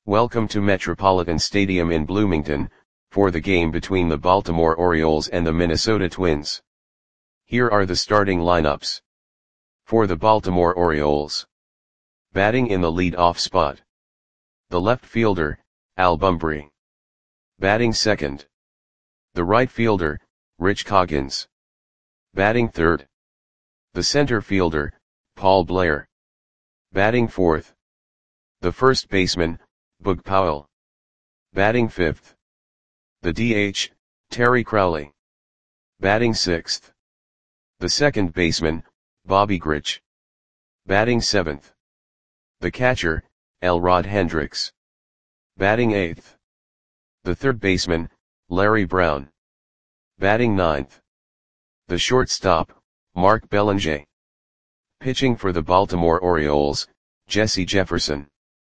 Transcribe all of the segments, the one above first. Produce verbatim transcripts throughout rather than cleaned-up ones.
Welcome to Metropolitan Stadium in Bloomington, for the game between the Baltimore Orioles and the Minnesota Twins. Here are the starting lineups. For the Baltimore Orioles. Batting in the lead-off spot. The left fielder, Al Bumbry. Batting second. The right fielder, Rich Coggins. Batting third. The center fielder, Paul Blair. Batting fourth. The first baseman, Boog Powell. Batting fifth. The D H, Terry Crowley. Batting sixth. The second baseman, Bobby Grich. Batting seventh. The catcher, Elrod Hendricks. Batting eighth. The third baseman, Larry Brown. Batting ninth. The shortstop, Mark Belanger. Pitching for the Baltimore Orioles, Jesse Jefferson.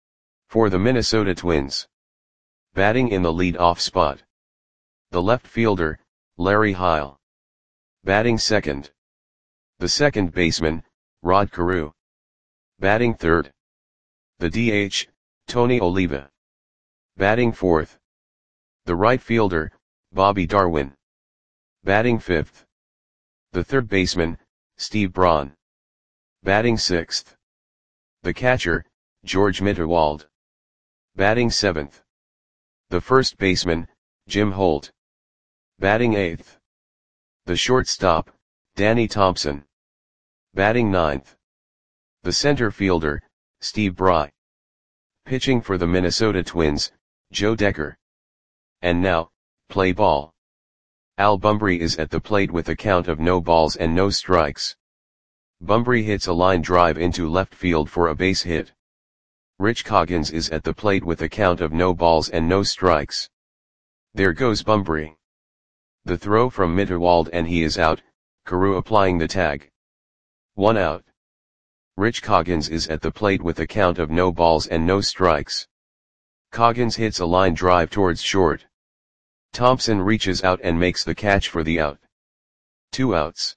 For the Minnesota Twins. Batting in the lead-off spot. The left fielder, Larry Heil. Batting second. The second baseman, Rod Carew. Batting third. The D H, Tony Oliva. Batting fourth. The right fielder, Bobby Darwin. Batting fifth. The third baseman, Steve Braun. Batting sixth. The catcher, George Mitterwald. Batting seventh. The first baseman, Jim Holt. Batting eighth. The shortstop, Danny Thompson. Batting ninth. The center fielder, Steve Bry. Pitching for the Minnesota Twins, Joe Decker. And now, play ball. Al Bumbry is at the plate with a count of no balls and no strikes. Bumbry hits a line drive into left field for a base hit. Rich Coggins is at the plate with a count of no balls and no strikes. There goes Bumbry. The throw from Mitterwald and he is out, Carew applying the tag. One out. Rich Coggins is at the plate with a count of no balls and no strikes. Coggins hits a line drive towards short. Thompson reaches out and makes the catch for the out. Two outs.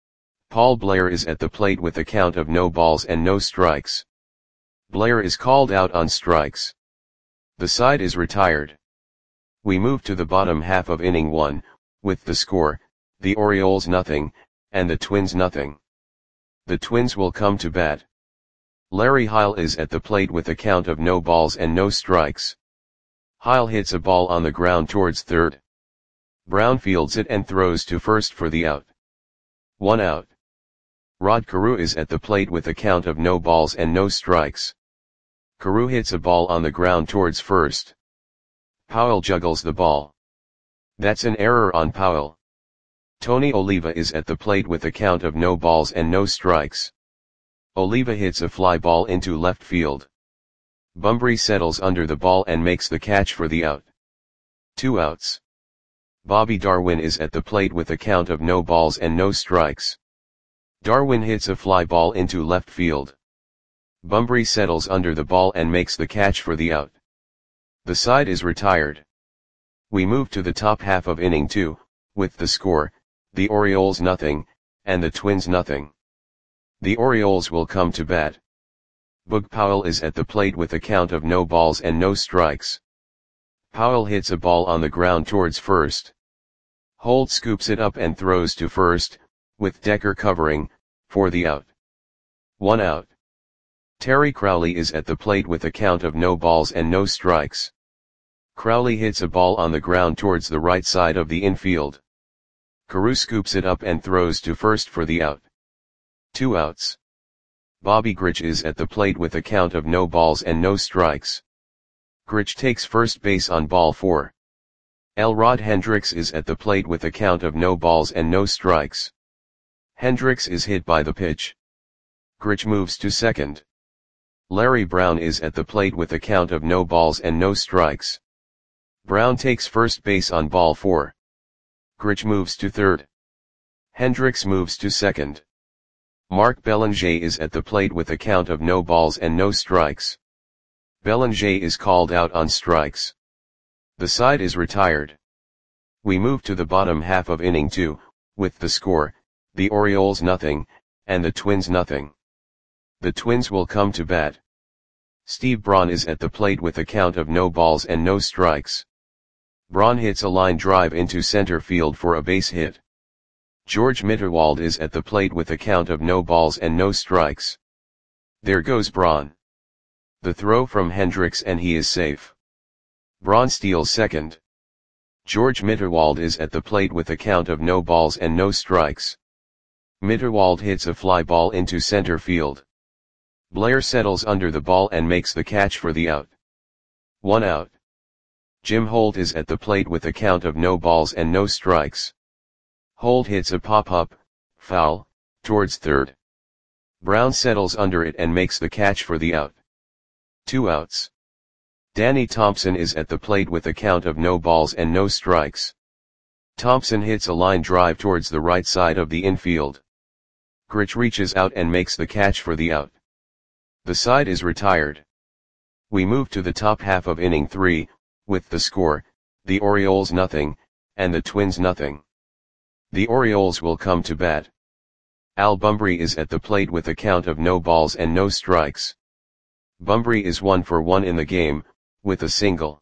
Paul Blair is at the plate with a count of no balls and no strikes. Blair is called out on strikes. The side is retired. We move to the bottom half of inning one, with the score, the Orioles nothing, and the Twins nothing. The Twins will come to bat. Larry Heil is at the plate with a count of no balls and no strikes. Heil hits a ball on the ground towards third. Brown fields it and throws to first for the out. One out. Rod Carew is at the plate with a count of no balls and no strikes. Carew hits a ball on the ground towards first. Powell juggles the ball. That's an error on Powell. Tony Oliva is at the plate with a count of no balls and no strikes. Oliva hits a fly ball into left field. Bumbry settles under the ball and makes the catch for the out. Two outs. Bobby Darwin is at the plate with a count of no balls and no strikes. Darwin hits a fly ball into left field. Bumbry settles under the ball and makes the catch for the out. The side is retired. We move to the top half of inning two, with the score, the Orioles nothing, and the Twins nothing. The Orioles will come to bat. Boog Powell is at the plate with a count of no balls and no strikes. Powell hits a ball on the ground towards first. Holt scoops it up and throws to first, with Decker covering, for the out. One out. Terry Crowley is at the plate with a count of no balls and no strikes. Crowley hits a ball on the ground towards the right side of the infield. Carew scoops it up and throws to first for the out. Two outs. Bobby Grich is at the plate with a count of no balls and no strikes. Grich takes first base on ball four. Elrod Hendricks is at the plate with a count of no balls and no strikes. Hendricks is hit by the pitch. Grich moves to second. Larry Brown is at the plate with a count of no balls and no strikes. Brown takes first base on ball four. Grich moves to third. Hendricks moves to second. Mark Belanger is at the plate with a count of no balls and no strikes. Belanger is called out on strikes. The side is retired. We move to the bottom half of inning two, with the score, the Orioles nothing, and the Twins nothing. The Twins will come to bat. Steve Braun is at the plate with a count of no balls and no strikes. Braun hits a line drive into center field for a base hit. George Mitterwald is at the plate with a count of no balls and no strikes. There goes Braun. The throw from Hendricks and he is safe. Braun steals second. George Mitterwald is at the plate with a count of no balls and no strikes. Mitterwald hits a fly ball into center field. Blair settles under the ball and makes the catch for the out. One out. Jim Holt is at the plate with a count of no balls and no strikes. Holt hits a pop-up, foul, towards third. Brown settles under it and makes the catch for the out. Two outs. Danny Thompson is at the plate with a count of no balls and no strikes. Thompson hits a line drive towards the right side of the infield. Grich reaches out and makes the catch for the out. The side is retired. We move to the top half of inning three, with the score, the Orioles nothing, and the Twins nothing. The Orioles will come to bat. Al Bumbry is at the plate with a count of no balls and no strikes. Bumbry is one for one in the game, with a single.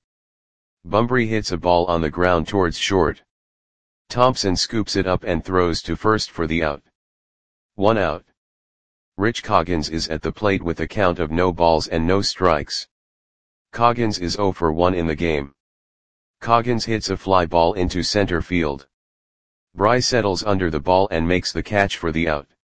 Bumbry hits a ball on the ground towards short. Thompson scoops it up and throws to first for the out. One out. Rich Coggins is at the plate with a count of no balls and no strikes. Coggins is oh for one in the game. Coggins hits a fly ball into center field. Bry settles under the ball and makes the catch for the out.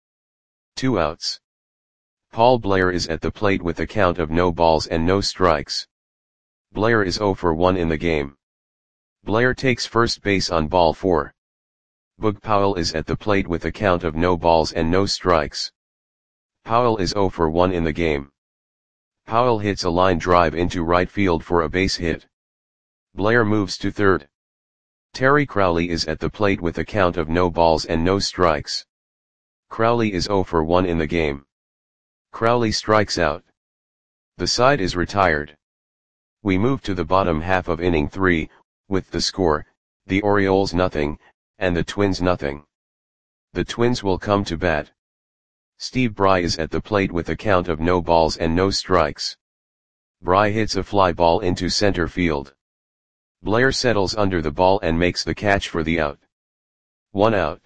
Two outs. Paul Blair is at the plate with a count of no balls and no strikes. Blair is oh for one in the game. Blair takes first base on ball four. Boog Powell is at the plate with a count of no balls and no strikes. Powell is oh for one in the game. Powell hits a line drive into right field for a base hit. Blair moves to third. Terry Crowley is at the plate with a count of no balls and no strikes. Crowley is oh for one in the game. Crowley strikes out. The side is retired. We move to the bottom half of inning three, with the score, the Orioles nothing, and the Twins nothing. The Twins will come to bat. Steve Bry is at the plate with a count of no balls and no strikes. Bry hits a fly ball into center field. Blair settles under the ball and makes the catch for the out. One out.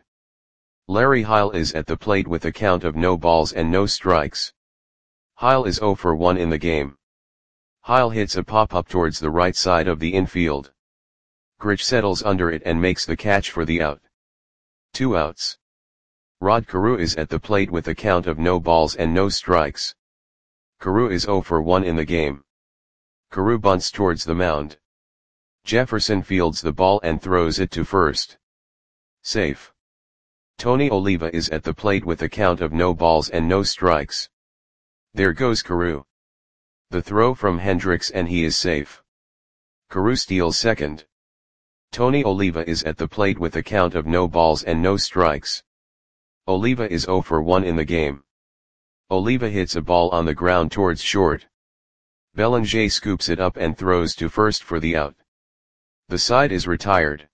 Larry Heil is at the plate with a count of no balls and no strikes. Heil is oh for one in the game. Heil hits a pop-up towards the right side of the infield. Grich settles under it and makes the catch for the out. Two outs. Rod Carew is at the plate with a count of no balls and no strikes. Carew is oh for one in the game. Carew bunts towards the mound. Jefferson fields the ball and throws it to first. Safe. Tony Oliva is at the plate with a count of no balls and no strikes. There goes Carew. The throw from Hendricks and he is safe. Carew steals second. Tony Oliva is at the plate with a count of no balls and no strikes. Oliva is oh for one in the game. Oliva hits a ball on the ground towards short. Bellinger scoops it up and throws to first for the out. The side is retired.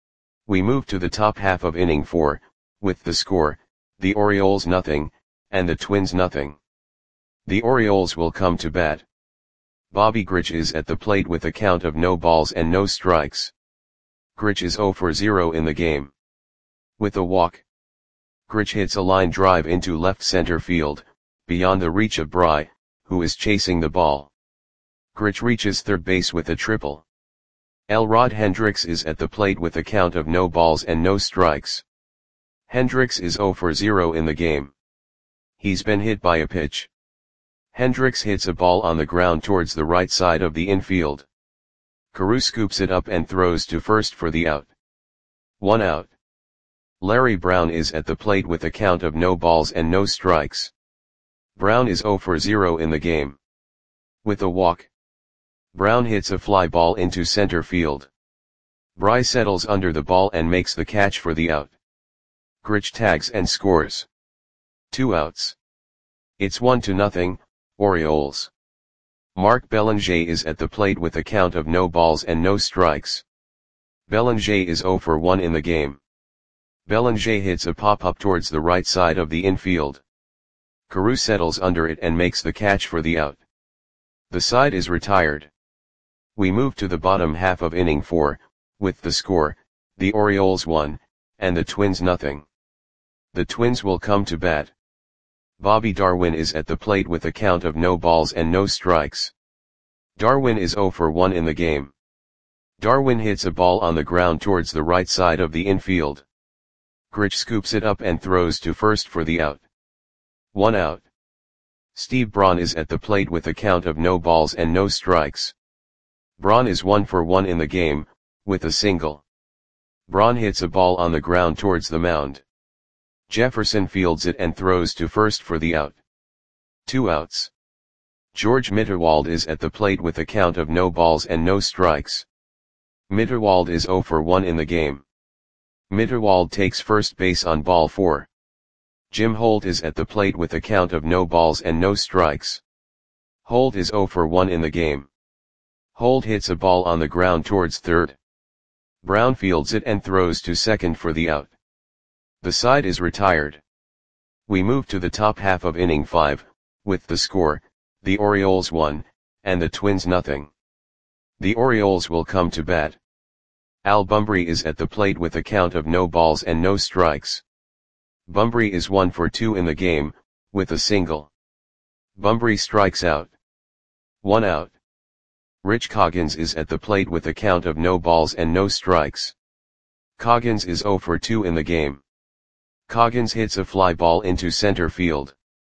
We move to the top half of inning four, with the score, the Orioles nothing, and the Twins nothing. The Orioles will come to bat. Bobby Grich is at the plate with a count of no balls and no strikes. Grich is oh for zero in the game. With a walk. Grich hits a line drive into left center field, beyond the reach of Bry, who is chasing the ball. Grich reaches third base with a triple. Elrod Hendricks is at the plate with a count of no balls and no strikes. Hendricks is oh for zero in the game. He's been hit by a pitch. Hendricks hits a ball on the ground towards the right side of the infield. Carew scoops it up and throws to first for the out. One out. Larry Brown is at the plate with a count of no balls and no strikes. Brown is oh for zero in the game. With a walk. Brown hits a fly ball into center field. Bry settles under the ball and makes the catch for the out. Grich tags and scores. Two outs. It's one to nothing, Orioles. Mark Bellinger is at the plate with a count of no balls and no strikes. Bellinger is oh for one in the game. Bellinger hits a pop-up towards the right side of the infield. Carew settles under it and makes the catch for the out. The side is retired. We move to the bottom half of inning four, with the score, the Orioles one, and the Twins nothing. The Twins will come to bat. Bobby Darwin is at the plate with a count of no balls and no strikes. Darwin is oh for one in the game. Darwin hits a ball on the ground towards the right side of the infield. Grich scoops it up and throws to first for the out. One out. Steve Braun is at the plate with a count of no balls and no strikes. Braun is one for one in the game, with a single. Braun hits a ball on the ground towards the mound. Jefferson fields it and throws to first for the out. Two outs. George Mitterwald is at the plate with a count of no balls and no strikes. Mitterwald is oh for one in the game. Mitterwald takes first base on ball four. Jim Holt is at the plate with a count of no balls and no strikes. Holt is oh for one in the game. Holt hits a ball on the ground towards third. Brown fields it and throws to second for the out. The side is retired. We move to the top half of inning five, with the score, the Orioles one, and the Twins nothing. The Orioles will come to bat. Al Bumbry is at the plate with a count of no balls and no strikes. Bumbry is one for two in the game, with a single. Bumbry strikes out. One out. Rich Coggins is at the plate with a count of no balls and no strikes. Coggins is oh for two in the game. Coggins hits a fly ball into center field.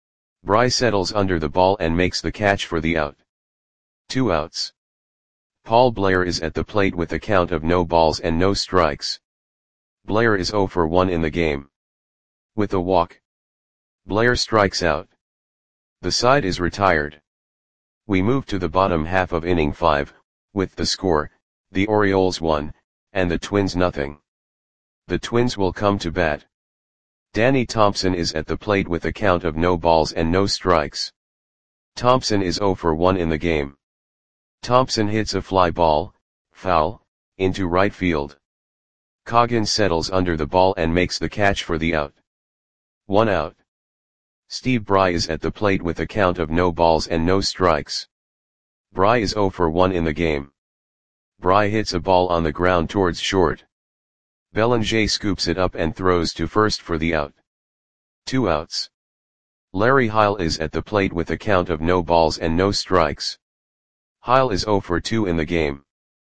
Bry settles under the ball and makes the catch for the out. Two outs. Paul Blair is at the plate with a count of no balls and no strikes. Blair is oh for one in the game. With a walk. Blair strikes out. The side is retired. We move to the bottom half of inning five, with the score, the Orioles one, and the Twins nothing. The Twins will come to bat. Danny Thompson is at the plate with a count of no balls and no strikes. Thompson is oh for one in the game. Thompson hits a fly ball, foul, into right field. Coggins settles under the ball and makes the catch for the out. One out. Steve Bry is at the plate with a count of no balls and no strikes. Bry is oh for one in the game. Bry hits a ball on the ground towards short. Bellinger scoops it up and throws to first for the out. Two outs. Larry Heil is at the plate with a count of no balls and no strikes. Heil is oh for two in the game.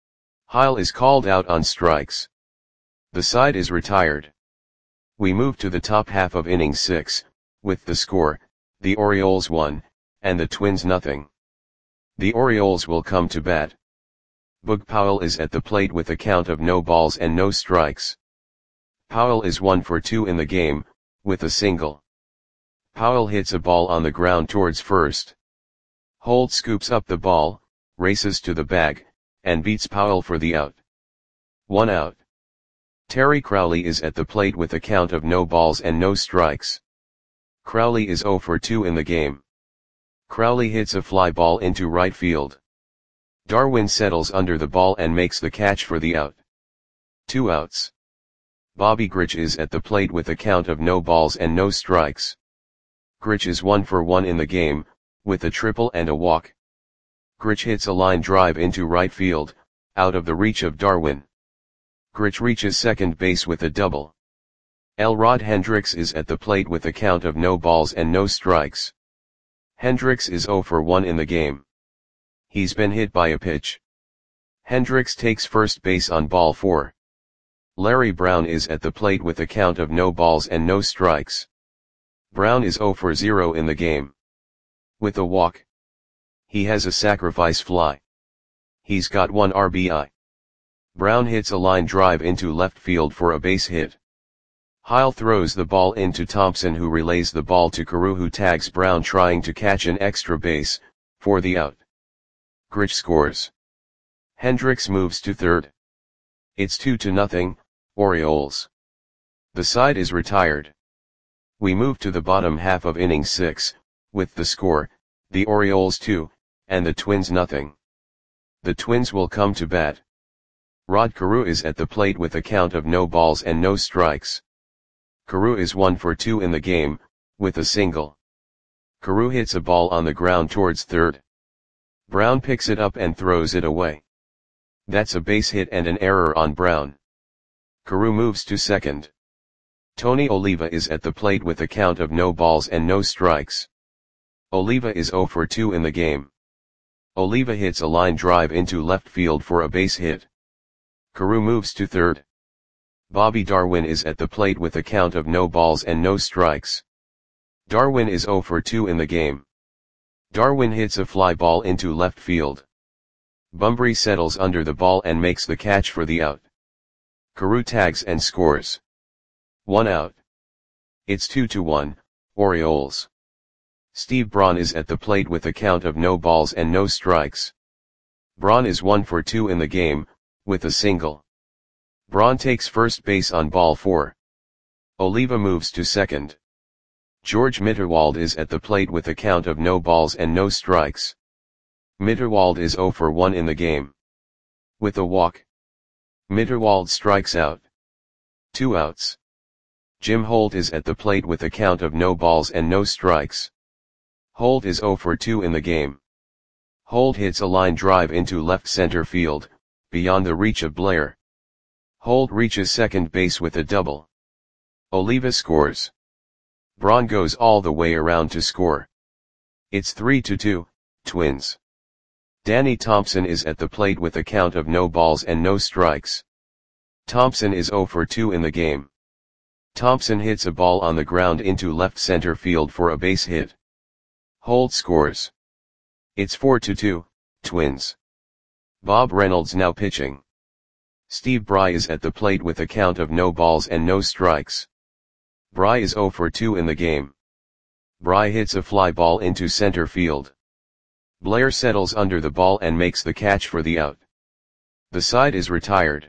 Heil is called out on strikes. The side is retired. We move to the top half of inning six, with the score, the Orioles one, and the Twins nothing. The Orioles will come to bat. Boog Powell is at the plate with a count of no balls and no strikes. Powell is one for two in the game, with a single. Powell hits a ball on the ground towards first. Holt scoops up the ball, races to the bag, and beats Powell for the out. One out. Terry Crowley is at the plate with a count of no balls and no strikes. Crowley is oh for two in the game. Crowley hits a fly ball into right field. Darwin settles under the ball and makes the catch for the out. Two outs. Bobby Grich is at the plate with a count of no balls and no strikes. Grich is one for one in the game, with a triple and a walk. Grich hits a line drive into right field, out of the reach of Darwin. Grich reaches second base with a double. Elrod Hendricks is at the plate with a count of no balls and no strikes. Hendricks is oh for one in the game. He's been hit by a pitch. Hendricks takes first base on ball four. Larry Brown is at the plate with a count of no balls and no strikes. Brown is oh for zero in the game. With a walk. He has a sacrifice fly. He's got one R B I. Brown hits a line drive into left field for a base hit. Heil throws the ball into Thompson, who relays the ball to Carew, who tags Brown trying to catch an extra base, for the out. Grich scores. Hendricks moves to third. It's two to nothing, Orioles. The side is retired. We move to the bottom half of inning six, with the score, the Orioles two, and the Twins nothing. The Twins will come to bat. Rod Carew is at the plate with a count of no balls and no strikes. Carew is one for two in the game, with a single. Carew hits a ball on the ground towards third. Brown picks it up and throws it away. That's a base hit and an error on Brown. Carew moves to second. Tony Oliva is at the plate with a count of no balls and no strikes. Oliva is zero for two in the game. Oliva hits a line drive into left field for a base hit. Carew moves to third. Bobby Darwin is at the plate with a count of no balls and no strikes. Darwin is zero for two in the game. Darwin hits a fly ball into left field. Bunbury settles under the ball and makes the catch for the out. Carew tags and scores. One out. It's two to one, Orioles. Steve Braun is at the plate with a count of no balls and no strikes. Braun is one for two in the game, with a single. Braun takes first base on ball four. Oliva moves to second. George Mitterwald is at the plate with a count of no balls and no strikes. Mitterwald is zero for one in the game. With a walk. Mitterwald strikes out. Two outs. Jim Holt is at the plate with a count of no balls and no strikes. Holt is zero for two in the game. Holt hits a line drive into left center field, beyond the reach of Blair. Holt reaches second base with a double. Oliva scores. Braun goes all the way around to score. It's three to two, Twins. Danny Thompson is at the plate with a count of no balls and no strikes. Thompson is zero for two in the game. Thompson hits a ball on the ground into left center field for a base hit. Holt scores. It's four to two, Twins. Bob Reynolds now pitching. Steve Bry is at the plate with a count of no balls and no strikes. Bry is zero for two in the game. Bry hits a fly ball into center field. Blair settles under the ball and makes the catch for the out. The side is retired.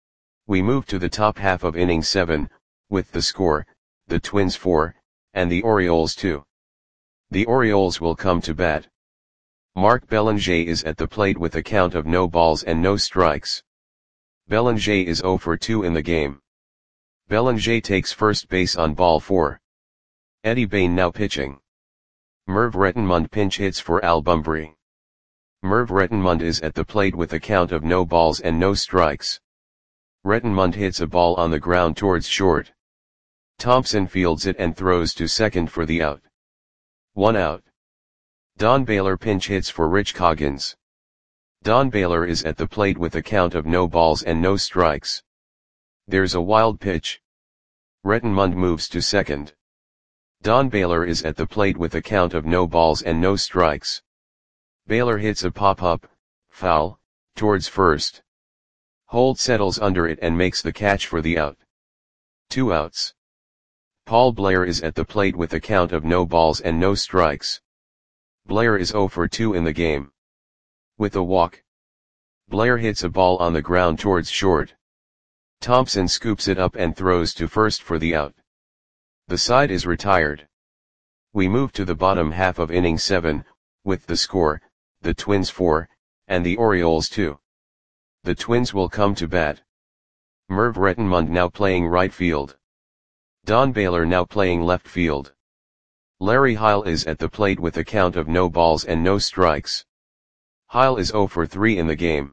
We move to the top half of inning seven, with the score, the Twins four, and the Orioles two. The Orioles will come to bat. Mark Belanger is at the plate with a count of no balls and no strikes. Belanger is zero for two in the game. Belanger takes first base on ball four. Eddie Bain now pitching. Merv Rettenmund pinch hits for Al Bunbury. Merv Rettenmund is at the plate with a count of no balls and no strikes. Rettenmund hits a ball on the ground towards short. Thompson fields it and throws to second for the out. One out. Don Baylor pinch hits for Rich Coggins. Don Baylor is at the plate with a count of no balls and no strikes. There's a wild pitch. Rettenmund moves to second. Don Baylor is at the plate with a count of no balls and no strikes. Baylor hits a pop-up, foul, towards first. Holt settles under it and makes the catch for the out. Two outs. Paul Blair is at the plate with a count of no balls and no strikes. Blair is zero for two in the game. With a walk. Blair hits a ball on the ground towards short. Thompson scoops it up and throws to first for the out. The side is retired. We move to the bottom half of inning seven, with the score, the Twins four, and the Orioles two. The Twins will come to bat. Merv Rettenmund now playing right field. Don Baylor now playing left field. Larry Heil is at the plate with a count of no balls and no strikes. Heil is zero for three in the game.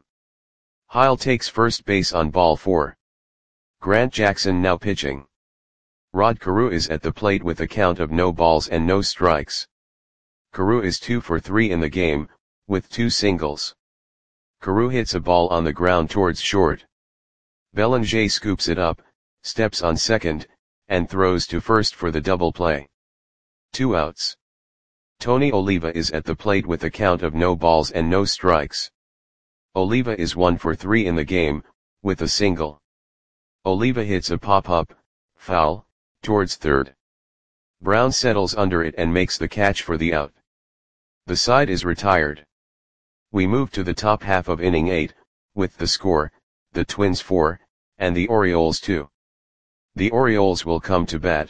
Heil takes first base on ball four. Grant Jackson now pitching. Rod Carew is at the plate with a count of no balls and no strikes. Carew is two for three in the game, with two singles. Carew hits a ball on the ground towards short. Belanger scoops it up, steps on second, and throws to first for the double play. Two outs. Tony Oliva is at the plate with a count of no balls and no strikes. Oliva is one for three in the game, with a single. Oliva hits a pop-up, foul, towards third. Brown settles under it and makes the catch for the out. The side is retired. We move to the top half of inning eight, with the score, the Twins four, and the Orioles two. The Orioles will come to bat.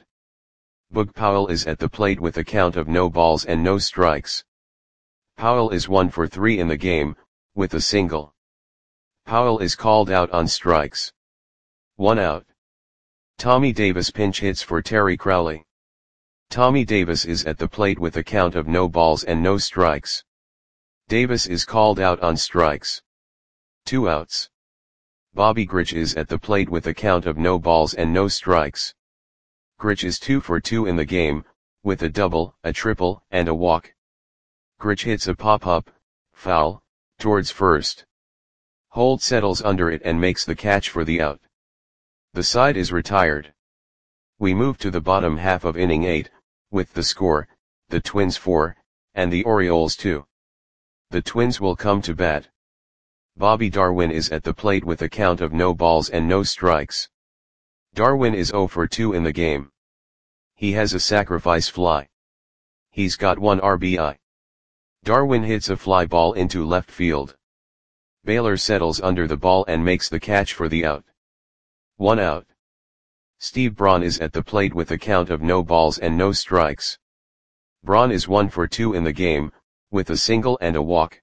Boog Powell is at the plate with a count of no balls and no strikes. Powell is one for three in the game, with a single. Powell is called out on strikes. One out. Tommy Davis pinch hits for Terry Crowley. Tommy Davis is at the plate with a count of no balls and no strikes. Davis is called out on strikes. Two outs. Bobby Grich is at the plate with a count of no balls and no strikes. Grich is two for two in the game, with a double, a triple, and a walk. Grich hits a pop-up, foul, towards first. Holt settles under it and makes the catch for the out. The side is retired. We move to the bottom half of inning eight, with the score, the Twins four, and the Orioles two. The Twins will come to bat. Bobby Darwin is at the plate with a count of no balls and no strikes. Darwin is oh for two in the game. He has a sacrifice fly. He's got one R B I. Darwin hits a fly ball into left field. Baylor settles under the ball and makes the catch for the out. One out. Steve Braun is at the plate with a count of no balls and no strikes. Braun is one for two in the game, with a single and a walk.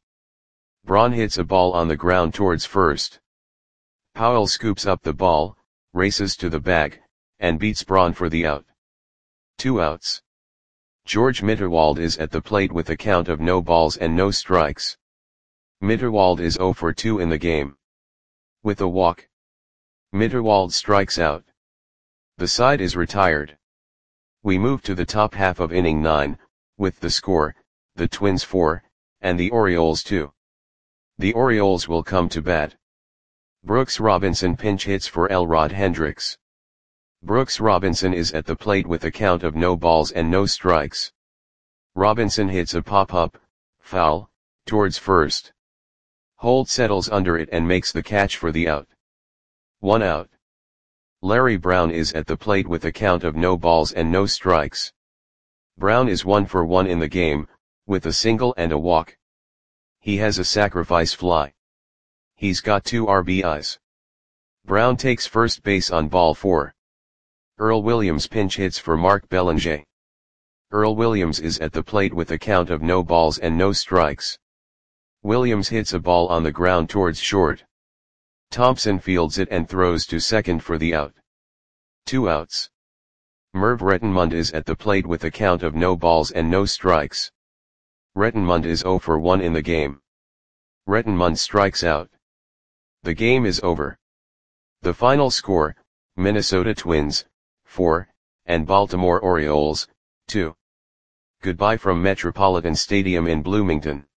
Braun hits a ball on the ground towards first. Powell scoops up the ball, races to the bag, and beats Braun for the out. Two outs. George Mitterwald is at the plate with a count of no balls and no strikes. Mitterwald is oh for two in the game. With a walk. Mitterwald strikes out. The side is retired. We move to the top half of inning nine, with the score, the Twins four, and the Orioles two. The Orioles will come to bat. Brooks Robinson pinch hits for Elrod Hendricks. Brooks Robinson is at the plate with a count of no balls and no strikes. Robinson hits a pop-up, foul, towards first. Holt settles under it and makes the catch for the out. One out. Larry Brown is at the plate with a count of no balls and no strikes. Brown is one for one in the game, with a single and a walk. He has a sacrifice fly. He's got two R B Is. Brown takes first base on ball four. Earl Williams pinch hits for Mark Belanger. Earl Williams is at the plate with a count of no balls and no strikes. Williams hits a ball on the ground towards short. Thompson fields it and throws to second for the out. Two outs. Merv Rettenmund is at the plate with a count of no balls and no strikes. Rettenmund is oh for one in the game. Rettenmund strikes out. The game is over. The final score, Minnesota Twins, four, and Baltimore Orioles, two. Goodbye from Metropolitan Stadium in Bloomington.